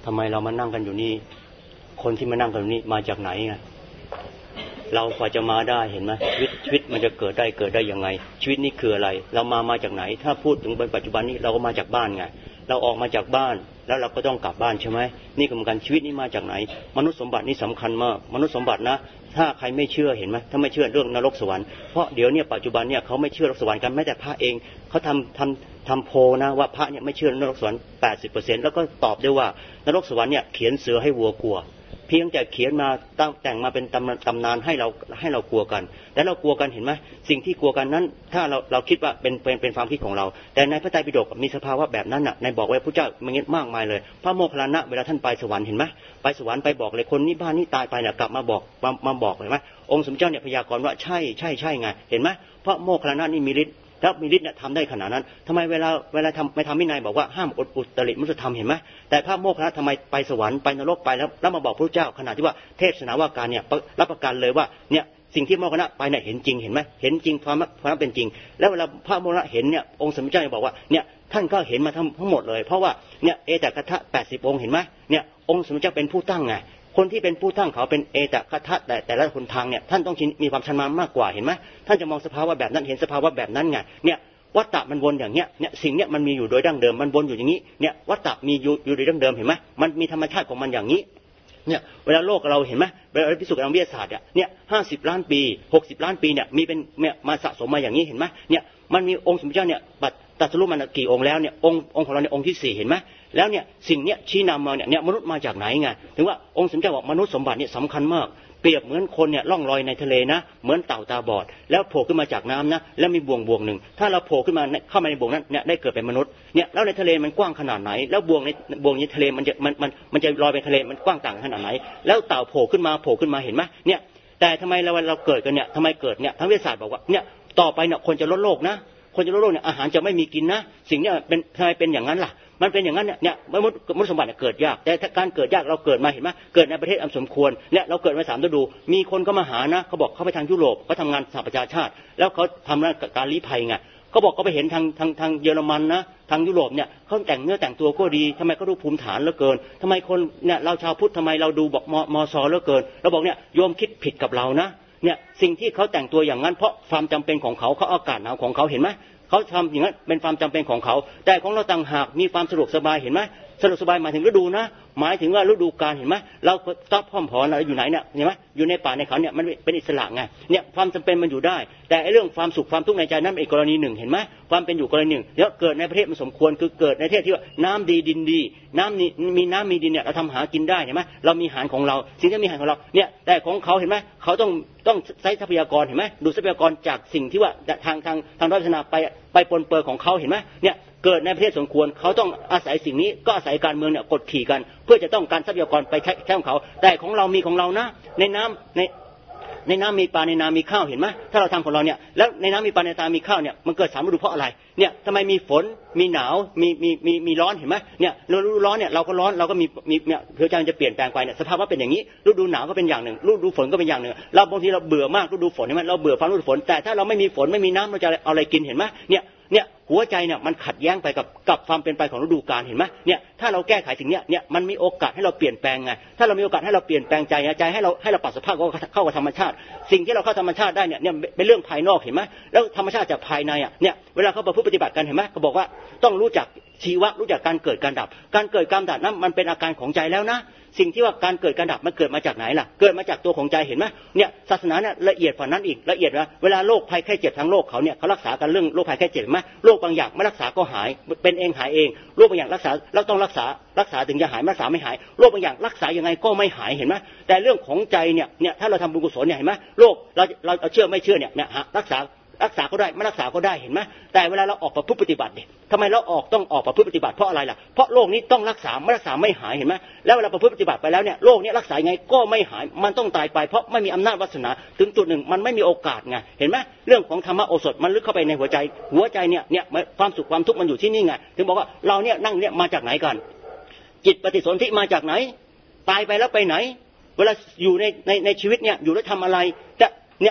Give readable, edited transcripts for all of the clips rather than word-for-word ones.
ทำไมเรามานั่งกันอยู่นี่คนที่มานั่งกันอยู่นี่มาจากไหนไงเรากว่าจะมาได้เห็นไหมชีวิตมันจะเกิดได้ยังไงชีวิตนี้คืออะไรเรามาจากไหนถ้าพูดถึงปัจจุบันนี้เราก็มาจากบ้านไงเราออกมาจากบ้านแล้วเราก็ต้องกลับบ้านใช่ไหมนี่ก็เหมือนกันชีวิตนี้มาจากไหนมนุษย์สมบัตินี่สำคัญมากมนุษย์สมบัตินะถ้าใครไม่เชื่อเห็นไหมถ้าไม่เชื่อเรื่องนรกสวรรค์เพราะเดี๋ยวนี้ปัจจุบันเนี่ยเขาไม่เชื่อนรกสวรรค์กันแม้แต่พระเองเขาทำโพลนะว่าพระเนี่ยไม่เชื่อนรกสวรรค์ 80% แล้วก็ตอบได้ว่านรกสวรรค์เนี่ยเขียนเสือให้วัวกลัวเพียงแต่เขียนมาแต่งมาเป็นตำนานให้เรากลัวกันแต่เรากลัวกันเห็นไหมสิ่งที่กลัวกันนั้นถ้าเราคิดว่าเป็นความคิดของเราแต่ในพระไตรปิฎกมีสภาวะแบบนั้นน่ะในบอกไว้พระเจ้ามันเงี้ยมากมายเลยพระโมคคัลลานะเวลาท่านไปสวรรค์เห็นไหมไปสวรรค์ไปบอกเลยคนนี้บ้านนี้ตายไปเนี่ยกลับมาบอกเห็นไหมองค์สมเด็จเจ้าเนี่ยพยากรณ์ว่าใช่ไงเห็นไหมพระโมคคัลลานะนี่มีฤทธิ์แล้วมีฤทธิ์เนี่ยทำได้ขนาดนั้นทำไมเวลาไม่ทำวินัยบอกว่าห้ามอุตริมุสธรรมเห็นไหมแต่พระโมคคัลลานะทำไมไปสวรรค์ไปนรกไปแล้วมาบอกพระเจ้าขณะที่ว่าเทศนาว่าการเนี่ยรับประกันเลยว่าเนี่ยสิ่งที่โมคคัลลานะไปเนี่ยเห็นจริงเห็นไหมเห็นจริงความเป็นจริงแล้วเวลาพระโมคคัลลานะเห็นเนี่ยองค์สมเด็จเจ้าบอกว่าเนี่ยท่านก็เห็นมาทั้งหมดเลยเพราะว่าเนี่ยเอตกถะ80 องค์เห็นไหมเนี่ยองค์สมเด็จเจ้าเป็นผู้ตั้งไงคนที่เป็นผู้ตั้งเขาเป็นเอตกถะแต่ละคนทางเนี่ยท่านต้องมีความชำนาญมากกว่าเห็นไหมท่านจะมองสภาวะแบบนั้นเห็นสภาวะแบบนั้นไงเนี่ยวัฏฏะมันวนอย่างเนี้ยเนี่ยสิ่งเนี้ยมันมีอยู่โดยดั้งเดิมมันวนอยู่อย่างนี้เนี่ยวัฏฏะมีอยู่โดยดั้งเดิมเห็นไหมมันมีธรรมชาติของมันอย่างนี้เนี่ยเวลาโลกเราเห็นไหมเวลาพิสูจน์ทางวิทยาศาสตร์เนี่ย50 ล้านปี60 ล้านปีเนี่ยมีเป็นมาสะสมมาอย่างนี้เห็นไหมเนี่ยมันมีองค์สมเด็จเจ้าเนี่ยตรัสรู้มันกี่องค์แล้วเนี่ยองค์ของเราเนี่ยองค์ที่4เห็นไหมแล้วเนี่ยสิ่งเนี้ยชี้นำมาเนี่ยมนุษย์มาจากไหนไงถึงว่าองค์สมเด็จเจ้าบอกมนุษย์สมบัติเนี่ยสำคัญมากเปรียบเหมือนคนเนี่ยล่องลอยในทะเลนะเหมือนเต่าตาบอดแล้วโผล่ขึ้นมาจากน้ำนะแล้วมีบ่วงหนึ่งถ้าเราโผล่ขึ้นมาเข้ามาในบ่วงนั้นเนี่ยได้เกิดเป็นมนุษย์เนี่ยแล้วในทะเลมันกว้างขนาดไหนแล้วบ่วงในทะเลมันจะลอยไปทะเลมันกว้างต่างขนาดไหนแล้วเต่าโผล่ขึ้นมาเห็นไหมเนี่ยแต่ทำไมเราเกิดกันเนี่ยทำไมเกิดเนี่ยทางวิทยาศาสตร์บอกว่าเนี่ยต่อไปเนี่ยคนจะลดโลกนะคนจะลดโลกเนี่ยอาหารจะไม่มีกินนะสิ่งนี้เป็นทำไมเป็นอย่างนั้นล่ะมันเป็นอย่างนั้นเนี่ยมนุษย์สมบัติเกิดยากแต่ถ้าการเกิดยากเราเกิดมาเห็นไหมเกิดในประเทศอันสมควรเนี่ยเราเกิดมา3 ฤดูมีคนก็มาหานะเขาบอกเขาไปทางยุโรปเขาทำงานสหประชาชาติแล้วเขาทำการลี้ภัยไงเขาบอกเขาไปเห็นทางเยอรมันนะทางยุโรปเนี่ยเขาแต่งเนื้อแต่งตัวก็ดีทำไมเขาดูภูมิฐานเหลือเกินทำไมคนเนี่ยเราชาวพุทธทำไมเราดูบอกมซเหลือเกินเราบอกเนี่ยโยมคิดผิดกับเรานะเนี่ยสิ่งที่เขาแต่งตัวอย่างนั้นเพราะความจำเป็นของเขาอากาศหนาวของเขาเห็นไหมเขาทำอย่างนั้นเป็นความจำเป็นของเขาแต่ของเราต่างหากมีความสะดวกสบายเห็นไหมสะดวกสบายหมายถึงฤดูนะหมายถึงว่าฤดูกาลเห็นไหมเราต้องพร้อมพร้อมเราอยู่ไหนเนี่ยเห็นไหมอยู่ในป่าในเขาเนี่ยมันเป็นอิสระไงเนี่ยความจำเป็นมันอยู่ได้แต่เรื่องความสุขความทุกข์ในใจนั้นเป็นอีกกรณีหนึ่งเห็นไหมความเป็นอยู่กรณีหนึ่งแล้วเกิดในประเทศมันสมควรคือเกิดในประเทศที่ว่าน้ำดีดินดีน้ำมีดินเนี่ยเราทำหากินได้เห็นไหมเรามีอาหารของเราสิ่งที่มีอาหารของเราเนี่ยแต่ของเขาเห็นไหมเขาต้องใช้ทรัพยากรเห็นไหมดูทรัพยากรจากสิ่งที่ว่าทางด้านพัฒนาไปปนเปื้อนของเขาเห็นไหมเนี่ยเกิดในประเทศสมควรเขาต้องอาศัยสิ่งนี้ก็อาศัยการเมืองเนี่ยกดขี่กันเพื่อจะต้องการทรัพยากรไปใช้ของเขาแต่ของเรามีของเรานะในน้ำมีปลาในนามีข้าวเห็นไหมถ้าเราทำของเราเนี่ยแล้วในน้ำมีปลาในนามีข้าวเนี่ยมันเกิด3 ฤดูเพราะอะไรเนี่ยทำไมมีฝนมีหนาวมีร้อนเห็นไหมเนี่ยฤดูร้อนเนี่ยเราก็ร้อนเราก็มีเนี่ยพระเจ้าจะเปลี่ยนแปลงไปเนี่ยสภาพว่าเป็นอย่างนี้ฤดูหนาวก็เป็นอย่างหนึ่งฤดูฝนก็เป็นอย่างหนึ่งเราบางทีเราเบื่อมากฤดูฝนเห็นไหมเราเบื่อฟังฤดูฝนแต่ถ้าเราไม่มีฝนไม่มีน้ำเราจะเอาอะไรกินเห็นไหมเนี่ยหัวใจเนี่ยมันขัดแย้งไปกับความเป็นไปของฤดูกาลเห็นไหมเนี่ยถ้าเราแก้ไขสิ่งนี้เนี่ยมันมีโอกาสให้เราเปลี่ยนแปลงไงถ้าเรามีโอกาสให้เราเปลี่ยนแปลงใจให้เราปรับสภาพเข้ากับธรรมชาติสิ่งที่เราเข้าธรรมชาติได้เนี่ยเป็นเรื่องภายนอกเห็นไหมแล้วธรรมชาติจากภายในเนี่ยเวลาเขาประพฤติปฏิบัติกันเห็นไหมเขาบอกว่าต้องรู้จักชีวะรู้จักการเกิดการดับการเกิดการดับนั้นมันเป็นอาการของใจแล้วนะสิ่งที่ว่าการเกิดการดับมันเกิดมาจากไหนล่ะเกิดมาจากตัวของใจเห็นไหมเนี่ยศาสนาเนี่ยละเอียดกว่านั้นอีกละเอียดนะเวลาโรคภัยไข้เจ็บทางโลกเขาเนี่ยเขารักษากันเรื่องโรคภัยไข้เจ็บไหมโรคบางอย่างไม่รักษาก็หายเป็นเองหายเองโรคบางอย่างรักษาแล้วต้องรักษาถึงจะหายรักษาไม่หายโรคบางอย่างรักษายังไงก็ไม่หายเห็นไหมแต่เรื่องของใจเนี่ยถ้าเราทำบุญกุศลเนี่ยเห็นไหมโรคเราเชื่อไม่เชื่อเนี่ยรักษาก็ได้ไม่รักษาก็ได้เห็นไหมแต่เวลาเราออกประพฤติปฏิบัติเนี่ยทำไมเราต้องออกประพฤติปฏิบัติเพราะอะไรล่ะเพราะโรคนี้ต้องรักษาไม่รักษาไม่หายเห็นไหมแล้วเวลาประพฤติปฏิบัติไปแล้วเนี่ยโรคนี้รักษายังไงก็ไม่หายมันต้องตายไปเพราะไม่มีอำนาจวาสนาถึงจุดหนึ่งมันไม่มีโอกาสไงเห็นไหมเรื่องของธรรมโอสถมันลึกเข้าไปในหัวใจเนี่ยความสุขความทุกข์มันอยู่ที่นี่ไงถึงบอกว่าเราเนี่ยนั่งเนี่ยมาจากไหนกันจิตปฏิสนธิมาจากไหนตายไปแล้วไปไหนเวลาอยู่ในชีวิตเนี่ยอยู่แล้วทำอะไรจะเนี่ย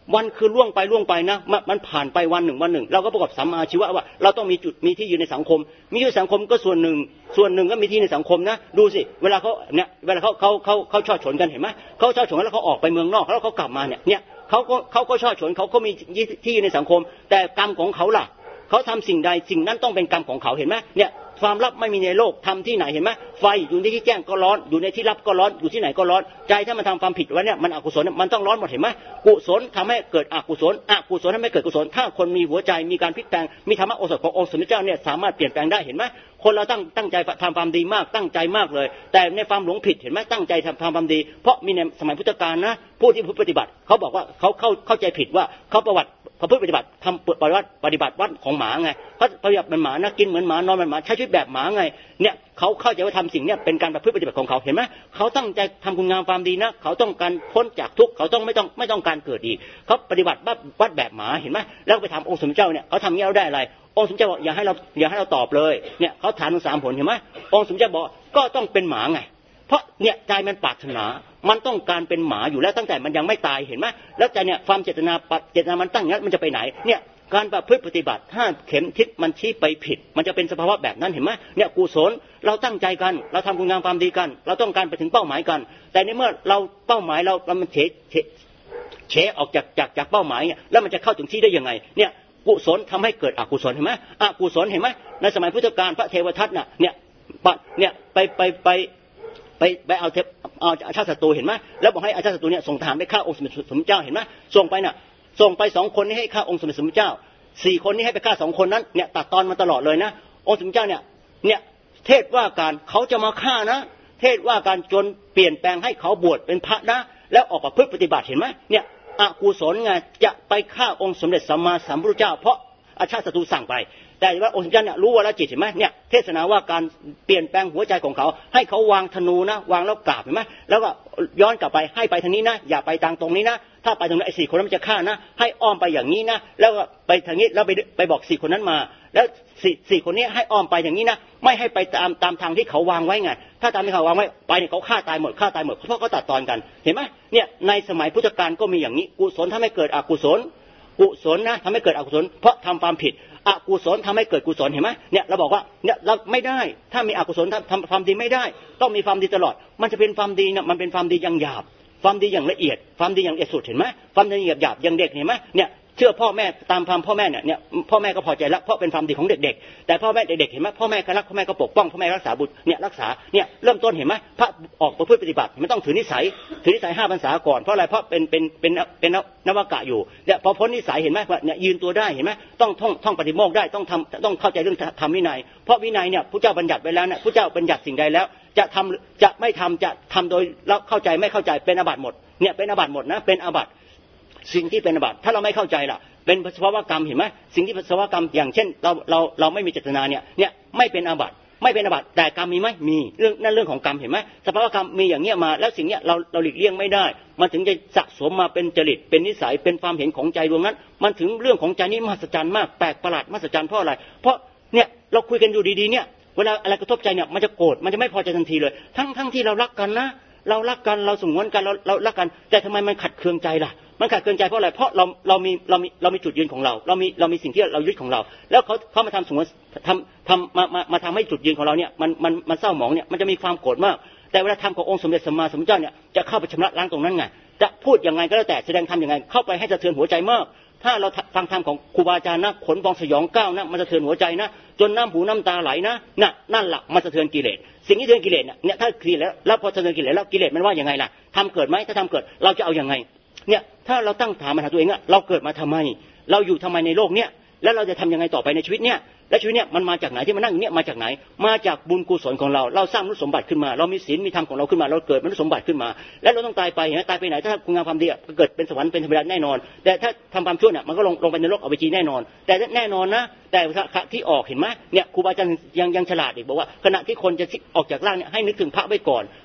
วันคือล่วงไปนะมันผ่านไปวันหนึ่งเราก็ประกอบสัมมาชีวะว่าเราต้องมีจุดมีที่ยืนในสังคมมีอยู่สังคมก็ส่วนหนึ่งก็มีที่ในสังคมนะดูสิเวลาเขาเนี่ยเวลาเขาชอบฉนกันเห็นไหมเขาชอบฉนแล้วเขาออกไปเมืองนอกแล้วเขากลับมาเนี่ยเขาก็ชอบฉนเขามีที่ยืนในสังคมแต่กรรมของเขาล่ะเขาทำสิ่งใดสิ่งนั้นต้องเป็นกรรมของเขาเห็นไหมเนี่ยความลับไม่มีในโลกทำที่ไหนเห็นไหมไฟอยู่ในที่แจ้งก็ร้อนอยู่ในที่ลับก็ร้อนอยู่ที่ไหนก็ร้อนใจถ้ามันทำความผิดไว้เนี่ยมันอกุศลมันต้องร้อนหมดเห็นไหมกุศลทำให้เกิดอกุศลทำให้เกิดกุศลถ้าคนมีหัวใจมีการพลิกแปลงมีธรรมโอสถขององค์สมเด็จเจ้าเนี่ยสามารถเปลี่ยนแปลงได้เห็นไหมคนเราตั้งใจทำความดีมากตั้งใจมากเลยแต่ในความหลงผิดเห็นไหมตั้งใจทำความดีเพราะมีในสมัยพุทธกาลนะผู้ที่ปฏิบัติเขาบอกว่าเขาเข้าใจผิดว่าเขาปฏิบัติทำปฏิบัติวัดของหมาไงเขาปฏิบัติเป็นหมานะกินเหมือนหมานอนเหมือนหมาใช้ชีวิตแบบหมาไงเนี่ยเขาเข้าใจว่าทำสิ่งนี้เป็นการประพฤติปฏิบัติของเขาเห็นไหมเขาตั้งใจทำคุณงามความดีนะเขาต้องการพ้นจากทุกข์เขาไม่ต้องการเกิดอีกเขาปฏิบัติวัดแบบหมาเห็นไหมแล้วไปทำองค์สมเด็จเจ้าเนี่ยเขาทำนี้เราได้อะไรองค์สมเด็จเจ้าบอกอย่าให้เราตอบเลยเนี่ยเขาถามถึง3 ผลเห็นไหมองค์สมเด็จเจ้าบอกก็ต้องเป็นหมาไงเพราะเนี่ยใจมันปรารถนามันต้องการเป็นหมาอยู่แล้วตั้งแต่มันยังไม่ตายเห็นไหมแล้วใจเนี่ยความเจตนามันตั้งอย่างนั้นมันจะไปไหนเนี่ยการประพฤติปฏิบัติถ้าเข็มทิศมันชี้ไปผิดมันจะเป็นสภาวะแบบนั้นเห็นไหมเนี่ยกุศลเราตั้งใจกันเราทำคุณงามความดีกันเราต้องการไปถึงเป้าหมายกันแต่ในเมื่อเราเป้าหมายเรามันเฉออกจากเป้าหมายเนี่ยแล้วมันจะเข้าถึงที่ได้ยังไงเนี่ยกุศลทำให้เกิดอกุศลเห็นไหมอกุศลเห็นไหมในสมัยพุทธกาลพระเทวทัตเนี่ยไปเอาอาชาติศัตรูเห็นไหมแล้วบอกให้อาชาติศัตรูเนี่ยส่งทหารไปฆ่าองค์สมเด็จสมเจ้าเห็นไหมส่งไป2 คนนี้ให้ฆ่าองค์สมเด็จสมเจ้า4 คนนี้ให้ไปฆ่า2 คนนั้นเนี่ยตัดตอนมาตลอดเลยนะองค์สมเด็จเจ้าเนี่ยเทศว่าการเขาจะมาฆ่านะเทศว่าการจนเปลี่ยนแปลงให้เขาบวชเป็นพระนะแล้วออกประพฤติปฏิบัติเห็นไหมเนี่ยอกุศลไงจะไปฆ่าองค์สมเด็จสัมมาสัมพุทธเจ้าเพราะอาชาติศัตรูสั่งไปแต่ว่าองค์สมเด็จเนี่ยรู้ว่าละจิตเห็นไหมเนี่ยเทศนาว่าการเปลี่ยนแปลงหัวใจของเขาให้เขาวางธนูนะวางแล้วกราบเห็นไหมแล้วก็ย้อนกลับไปให้ไปทางนี้นะอย่าไปทางตรงนี้นะถ้าไปตรงนั้นไอ้4 คนนั้นมันจะฆ่านะให้อ้อมไปอย่างนี้นะแล้วก็ไปทางนี้แล้วไปบอก4 คนนั้นมาแล้ว4 คนนี้ให้อ้อมไปอย่างนี้นะไม่ให้ไปตามทางที่เขาวางไว้ไงถ้าตามที่เขาวางไว้ไปเนี่ยเขาฆ่าตายหมดเพราะเขาตัดตอนกันเห็นไหมเนี่ยในสมัยพุทธกาลก็มีอย่างนี้กุศลทำให้เกิดอกุศลนะทำให้เกิดอกุศลเพราะทำความผิดอกุศลทำให้เกิดกุศลเห็นไหมเนี่ยเราบอกว่าเนี่ยเราไม่ได้ถ้ามีอกุศลทำความดีไม่ได้ต้องมีความดีตลอดมันจะเป็นความดีเนี่ยมันเป็นความดีอย่างหยาบความดีอย่างละเอียดความดีอย่างละเอียดสุดเห็นไหมความดีหยาบอย่างเด็กเห็นไหมเนี่ยเชื่อพ่อแม่ตามพ่อแม่เนี่ยพ่อแม่ก็พอใจแล้วเพราะเป็นความดีของเด็กๆแต่พ่อแม่เด็กๆเห็นไหมพ่อแม่ก็รักพ่อแม่ก็ปกป้องพ่อแม่รักษาบุตรเนี่ยรักษาเนี่ยเริ่มต้นเห็นไหมพระออกประพฤติปฏิบัติมันต้องถือนิสัย5 พรรษาก่อนเพราะอะไรเพราะเป็นนวากะอยู่เนี่ยพอพ้นนิสัยเห็นไหมว่าเนี่ยยืนตัวได้เห็นไหมต้องท่องปฏิโมกข์ได้ต้องเข้าใจเรื่องธรรมวินัยเพราะวินัยเนี่ยพระเจ้าบัญญัติไว้แล้วเนี่ยพระเจ้าบัญญัติสิ่งใดแล้วจะไม่ทำจะทำโดยแล้วเข้าใจไม่เข้าใจเป็นอาบัติหมดเนี่ยเป็นอาบัติหมดนะเป็นอาบัติสิ่งที่เป็นอาบัติถ้าเราไม่เข้าใจล่ะเป็นสภาวกรรมเห็นไหมสิ่งที่เป็นสภาวกรรมอย่างเช่นเราไม่มีเจตนาเนี่ยไม่เป็นอาบัติแต่กรรมมีไหมมีเรื่องของกรรมเห็นไหมสภาวกรรมมีอย่างเงี้ยมาแล้วสิ่งเนี้ยเราหลีกเลี่ยงไม่ได้มันถึงจะสะสมมาเป็นจริตเป็นนิสัยเป็นความเห็นของใจดวงนั้นมันถึงเรื่องของใจนี้มหัศจรรย์มากแปลกประหลาดมหัศจรรย์เพราะอะไรเพราะเนี่ยเราคุยกันอยู่ดีๆเนี่ยเวลาอะไรกระทบใจเนี่ยมันจะโกรธมันจะไม่พอใจทันทีเลยทั้งที่เรารักกันนะเรารักกันเราสงวนกันเรารักกันแต่ทำไมมันขัดเคืองใจล่ะมันขัดเคืองใจเพราะอะไรเพราะเรามีจุดยืนของเรามีสิ่งที่เรายึดของเราแล้วเขามาทำสงวนมาทำให้จุดยืนของเราเนี่ยมันเศร้าหมองเนี่ยมันจะมีความโกรธมากแต่เวลาทำขององค์สมเด็จสัมมาสัมพุทธเจ้าเนี่ยจะเข้าไปชำระล้างตรงนั้นไงจะพูดยังไงก็แล้วแต่แสดงธรรมยังไงเข้าไปให้สะเทือนหัวใจมากถ้าเราฟังธรรมของครูบาอาจารย์นะขนพองสยองก้าวนะมันสะเทือนหัวใจนะจนน้ำหูน้ำตาไหลนะนั่นแหละมันสะเทือนกิเลสสิ่งที่สะเทือนกิเลสเนี่ยถ้ากิเลสแล้วพอสะเทือนกิเลสแล้วกิเลสมันว่ายังไงล่ะทำเกิดไหมถ้าทำเกิดเราจะเอายังไงเนี่ยถ้าเราตั้งถามมาหาตัวเองว่าเราเกิดมาทำไมเราอยู่ทำไมในโลกเนี้ยแล้วเราจะทำยังไงต่อไปในชีวิตเนี้ยและชีวิตเนี้ยมันมาจากไหนที่มานั่งเนี่ยมาจากไหนมาจากบุญกุศลของเราสร้างมนุษย์สมบัติขึ้นมาเรามีศีลมีธรรมของเราขึ้นมาเราเกิดมนุษย์สมบัติขึ้นมาแล้วเราต้องตายไปตายไปไหนถ้าคุณงามความดีเกิดเป็นสวรรค์เป็นธรรมดาแน่นอนแต่ถ้าทำความชั่วเนี่ยมันก็ลงไปในนรกอเวจีแน่นอนแต่แน่นอนนะแต่ที่ออกเห็นไหมเนี่ยครูบาอาจารย์ยังฉลาดอีกบอกว่าขณะที่คนจะออกจากร่างเนี่ยให้นึกถึงพระไว้ก่อนก็ค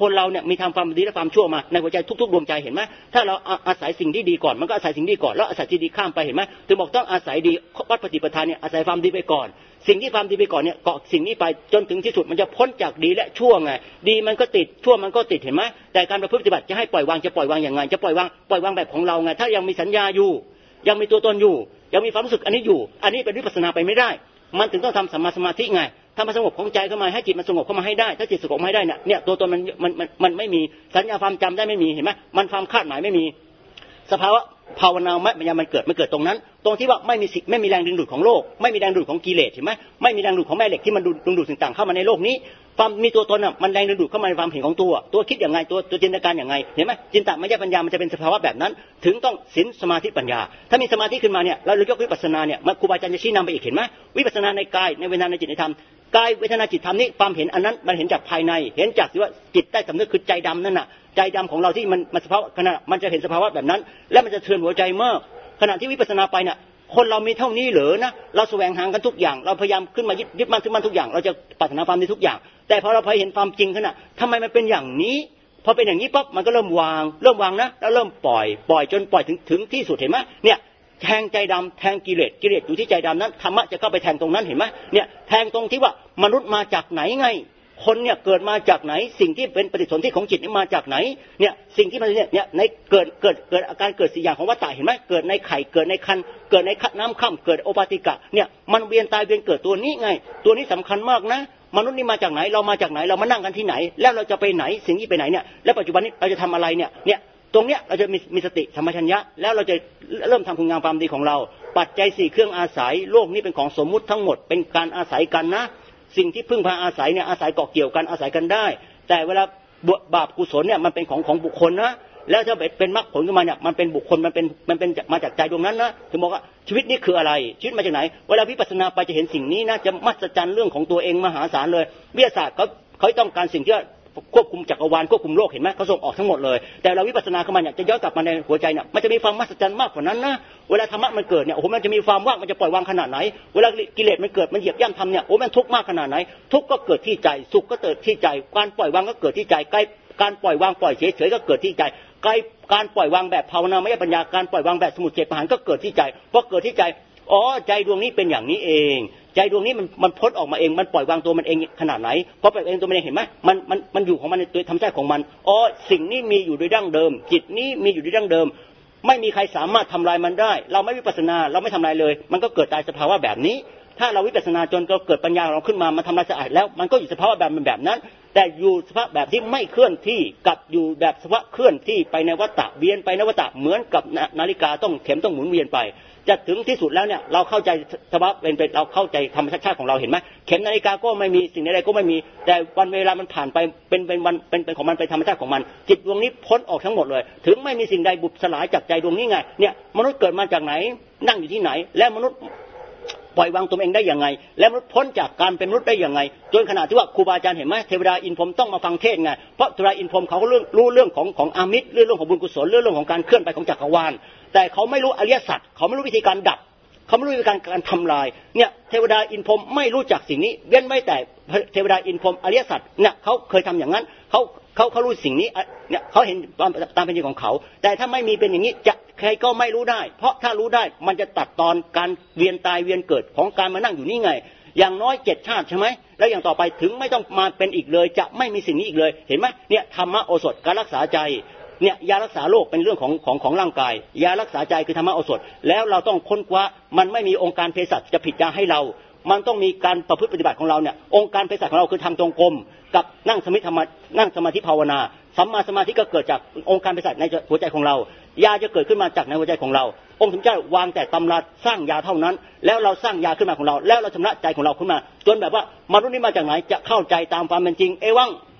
คนเราเนี่ยมีทำความดีและความชั่วมาในหัวใจทุกๆดวงใจเห็นไหมถ้าเราอาศัยสิ่งที่ดีก่อนมันก็อาศัยสิ่งดีก่อนแล้วอาศัยที่ดีข้ามไปเห็นไหมถึงบอกต้องอาศัยดีวัดปฏิปทาเนี่ยอาศัยความดีไปก่อนสิ่งที่ความดีไปก่อนเนี่ยเกาะสิ่งนี้ไปจนถึงที่สุดมันจะพ้นจากดีและชั่วไงดีมันก็ติดชั่วมันก็ติดเห็นไหมแต่การประพฤติปฏิบัติจะให้ปล่อยวางจะปล่อยวางอย่างไงจะปล่อยวางแบบของเราไงถ้ายังมีสัญญาอยู่ยังมีตัวตนอยู่ยังมีความรู้สึกอันนี้อยู่อันนี้เป็นวิปัสสนาไปไม่ได้มันถึงต้องทำสัมมาสมาธิไงทำมาสงบของใจเข้ามาให้จิตมันสงบเข้ามาให้ได้ถ้าจิตสงบไม่ได้เนี่ยตัวตนมันไม่มีสัญญาความจำได้ไม่มีเห็นไหมมันความคาดหมายไม่มีสภาวะภาวนามันเกิดตรงนั้นตรงที่ว่าไม่มีแรงดึงดูดของโลกไม่มีแรงดึงดูดของกิเลสเห็นไหมไม่มีแรงดึงดูดของแม่เหล็กที่มันดึงดูดสิ่งต่างเข้ามาในโลกนี้ความมีตัวตนมันแรงดึงดูดเข้ามาในความเห็นของตัวคิดอย่างไงตัวจินตนาการอย่างไงเห็นไหมจินตมยปัญญามันจะเป็นสภาวะแบบนั้นถึงต้องศีลสมาธิปัญญาถ้ามีสมาธิขึ้นมาเนี่ยเรายกวิปัสสนาเนี่ยครูบาอาจารย์จะชี้นำไปอีกเห็นไหมวิปัสสนาในกายในเวทนาในจิตในธรรมกายเวทนาจิตธรรมนี้ความเห็นอันนั้นมันเห็นจากภายในเห็นจากที่ว่าจิตใต้สำนึกคือใจดำนั่นน่ะใจดำของเราที่มันสภาวะขณะมันจะเห็นสภาวะแบบนั้นและมันจะเทือนหัวใจมากขณะที่วิปัสสนาไปเนี่ยคนเรามีเท่านี้เหรอนะเราแสวงหากันทุกอย่างเราพยายามขึ้นมายึดมั่นถือมั่นทุกอย่างเราจะปรารถนาความดีทุกอย่างแต่พอเราไปเห็นความจริงขณะทำไมมันเป็นอย่างนี้พอเป็นอย่างนี้ปั๊บมันก็เริ่มวางนะแล้วเริ่มปล่อยจนปล่อยถึงที่สุดเห็นไหมเนี่ยแทงใจดำแทงกิเลสอยู่ที่ใจดำนั้นธรรมะจะเข้าไปแทงตรงนั้นเห็นไหมเนี่ยแทงตรงที่ว่ามนุษย์มาจากไหนไงคนเนี่ยเกิดมาจากไหนสิ่งที่เป็นปฏิสนธิของจิตนี่มาจากไหนเนี่ยสิ่งที่มันเนี่ยในเกิดอาการเกิด4อย่างของวัฏฏะเห็นไหมเกิดในไข่เกิดในคันเกิดในน้ำค่ำเกิดโอปาติกะเนี่ยมันเวียนตายเวียนเกิดตัวนี้ไงตัวนี้สำคัญมากนะมนุษย์นี่มาจากไหนเรามาจากไหนเรามานั่งกันที่ไหนแล้วเราจะไปไหนสิ่งที่ไปไหนเนี่ยและปัจจุบันนี้เราจะทำอะไรเนี่ยตรงเนี้ยเราจะมีสติสัมปชัญญะแล้วเราจะเริ่มทำคุณงามความดีของเราปัจจัย4เครื่องอาศัยโลกนี้เป็นของสมมุติทั้งหมดเป็นการอาศัยกันนะสิ่งที่พึ่งพาอาศัยเนี่ยอาศัยเกาะเกี่ยวกันอาศัยกันได้แต่เวลาบาปกุศลเนี่ยมันเป็นของบุคคลนะแล้วถ้าเป็นมรรคผลขึ้นมาเนี่ยมันเป็นบุคคลมันเป็นมาจากใจดวงนั้นนะถึงบอกว่าชีวิตนี้คืออะไรชีวิตมาจากไหนเวลาวิปัสสนาไปจะเห็นสิ่งนี้นะจะมหัศจรรย์เรื่องของตัวเองมหาศาลเลยวิทยาศาสตร์เขาต้องการสิ่งที่ควบคุมจักรวาลควบคุมโลกเห็นไหมเขาส่งออกทั้งหมดเลยแต่เราวิปัสสนาเข้ามาเนี่ยจะย้อนกลับมาในหัวใจเนี่ยมันจะมีความมหัศจรรย์มากกว่านั้นนะเวลาธรรมะมันเกิดเนี่ยโอ้โหมันจะมีความว่างมันจะปล่อยวางขนาดไหนเวลากิเลสมันเกิดมันเหยียบย่ำทำเนี่ยโอ้มันทุกข์มากขนาดไหนทุกข์ก็เกิดที่ใจสุขก็เกิดที่ใจการปล่อยวางก็เกิดที่ใจการปล่อยวางปล่อยเฉยๆก็เกิดที่ใจการปล่อยวางแบบภาวนามยปัญญาการปล่อยวางแบบสมุทเฉทประหารก็เกิดที่ใจเพราะเกิดที่ใจอ๋อใจดวงนี้เป็นอย่างนี้เองใจดวงนี้มันพ้นออกมาเองมันปล่อยวางตัวมันเองขนาดไหนเพราะปล่อยเองตัวมันเองเห็นไหมมันอยู่ของมันในตัวธรรมชาติของมันอ๋อสิ่งนี้มีอยู่โดยดั้งเดิมจิตนี้มีอยู่โดยดั้งเดิมไม่มีใครสามารถทำลายมันได้เราไม่วิปัสสนาเราไม่ทำลายเลยมันก็เกิดตายสภาวะแบบนี้ถ้าเราวิปัสสนาจนเกิดปัญญาเราขึ้นมามันทำลายสะอาดแล้วมันก็อยู่สภาวะแบบนั้นแต่อยู่สภาพแบบที่ไม่เคลื่อนที่กับอยู่แบบสภาวะเคลื่อนที่ไปในวัฏฏะเวียนไปในวัฏฏะเหมือนกับนาฬิกาต้องเข็มต้องหมุนเวียนไปจะถึงที่สุดแล้วเนี่ยเราเข้าใจสภาวะเป็นเราเข้าใจธรรมชาติของเราเห็นไหมเข็มนาฬิกาก็ไม่มีสิ่งใดๆก็ไม่มีแต่วันเวลามันผ่านไปเป็นวันเป็นของมันเป็นธรรมชาติของมันจิตดวงนี้พ้นออกทั้งหมดเลยถึงไม่มีสิ่งใดบุบสลายจากใจดวงนี้ไงเนี่ยมนุษย์เกิดมาจากไหนนั่งอยู่ที่ไหนและมนุษย์ปล่อยวางตัวเองได้ยังไงและมนุษย์พ้นจากการเป็นมนุษย์ได้ยังไงจนขนาดที่ว่าครูบาอาจารย์เห็นไหมเทวดาอินพรหมต้องมาฟังเทศไงเพราะเทวดาอินพรหมเขารู้เรื่องของอามิตรเรื่องของบุญกุศลเรื่องของการเคลื่อนไปของจักรวาลแต่เขาไม่รู้อริยสัจเขาไม่รู้วิธีการดับเขาไม่รู้วิธีการทำลายเนี่ยเทวดาอินพรหมไม่รู้จักสิ่งนี้เว้นไว้แต่เทวดาอินพรหมอริยสัจเนี่ยเขาเคยทำอย่างนั้นเขารู้สิ่งนี้เนี่ยเขาเห็นตามเป็นจริงของเขาแต่ถ้าไม่มีเป็นอย่างนี้จะใครก็ไม่รู้ได้เพราะถ้ารู้ได้มันจะตัดตอนการเวียนตายเวียนเกิดของการมานั่งอยู่นี่ไงอย่างน้อย7 ชาติใช่ไหมแล้วอย่างต่อไปถึงไม่ต้องมาเป็นอีกเลยจะไม่มีสิ่งนี้อีกเลยเห็นไหมเนี่ยธรรมโอสถการรักษาใจเนี่ยยารักษาโรคเป็นเรื่องของร่างกายยารักษาใจคือธรรมโอสถแล้วเราต้องค้นคว้ามันไม่มีองค์การเภสัชจะผิดยาให้เรามันต้องมีการประพฤติปฏิบัติของเราเนี่ยองค์การเภสัชของเราคือทำจงกรมกับนั่งสมาธิภาวนาสัมมาสมาธิก็เกิดจากองค์การเภสัชในหัวใจของเรายาจะเกิดขึ้นมาจากในหัวใจของเราองค์สมเด็จเจ้าวางแต่ตำราสร้างยาเท่านั้นแล้วเราสร้างยาขึ้นมาของเราแล้วเราชำระใจของเราขึ้นมาจนแบบว่ามนุษย์นี้มาจากไหนจะเข้าใจตามความเป็นจริงเอวัง